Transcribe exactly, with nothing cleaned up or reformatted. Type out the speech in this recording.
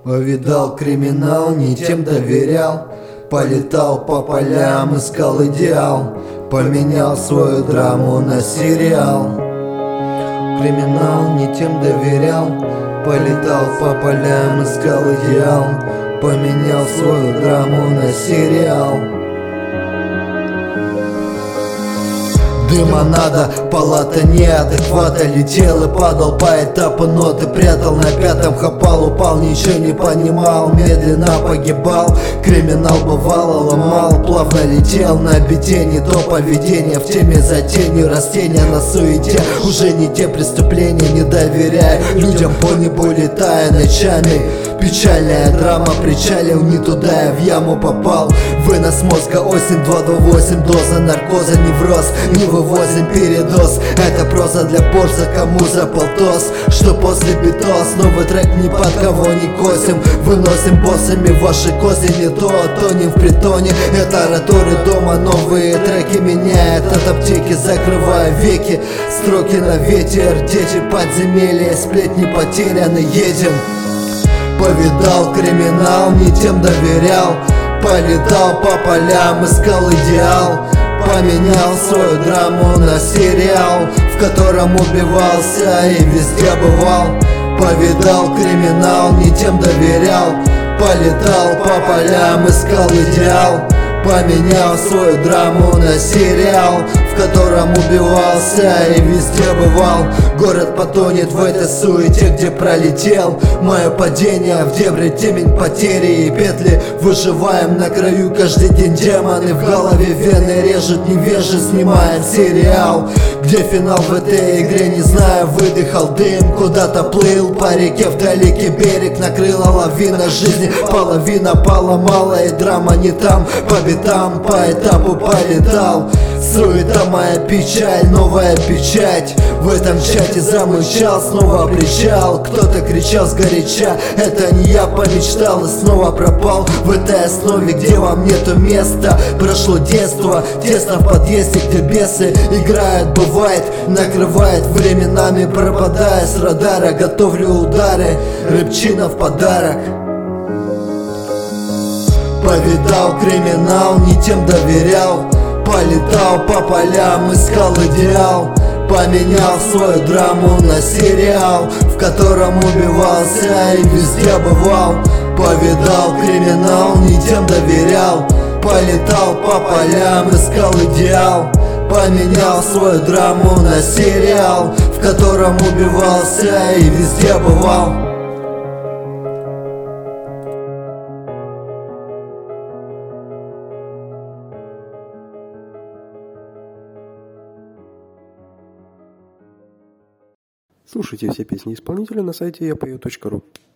Повидал криминал, не тем доверял. Полетал по полям, искал идеал. Поменял свою драму на сериал. Криминал, не тем доверял. Полетал по полям, искал идеал. Поменял свою драму на сериал. Дыма надо, палата неадеквата. Летел и падал по этапу ноты. Прятал на пятом, хапал, упал, ничего не понимал. Медленно погибал, криминал бывало ломал. Плавно летел на бите, не то поведение. В теме за тенью растения на суете. Уже не те преступления, не доверяя людям по небу летая ночами. Печальная драма, причалил не туда, я в яму попал. Вынос мозга, осень, два два восемь. Доза наркоза, невроз, не вывозим передоз. Это проза для борза, кому за полтос. Что после битос, новый трек ни под кого не косим. Выносим боссами ваши косы, не то, тонем в притоне. Это раторы дома, новые треки меняет. От аптеки закрывая веки, строки на ветер. Дети подземелья, сплетни потеряны, едем. Повидал криминал, не тем доверял. Полетал по полям, искал идеал. Поменял свою драму на сериал, в котором убивался и везде бывал. Повидал криминал, не тем доверял. Полетал по полям, искал идеал. Поменял свою драму на сериал, в котором убивался и везде бывал. Город потонет в этой суете, где пролетел. Мое падение в дебри, темень потери и петли. Выживаем на краю каждый день, демоны в голове, вены режут невежи. Снимаем сериал, где финал в этой игре, не знаю. Выдыхал дым, куда-то плыл по реке, вдалеке берег накрыла лавина жизни. Половина поломала и драма не там. Победа там по этапу полетал. Суета моя печаль, новая печать. В этом чате замычал, снова причал. Кто-то кричал сгоряча, это не я помечтал и снова пропал в этой основе, где вам нету места. Прошло детство, тесно в подъезде, где бесы играют, бывает, накрывает временами, пропадая с радара. Готовлю удары, рыбчина в подарок. Повидал криминал, не тем доверял. Полетал по полям, искал идеал. Поменял свою драму на сериал, в котором убивался и везде бывал. Повидал криминал, не тем доверял. Полетал по полям, искал идеал. Поменял свою драму на сериал, в котором убивался и везде бывал. Слушайте все песни исполнителя на сайте я пою точка ру.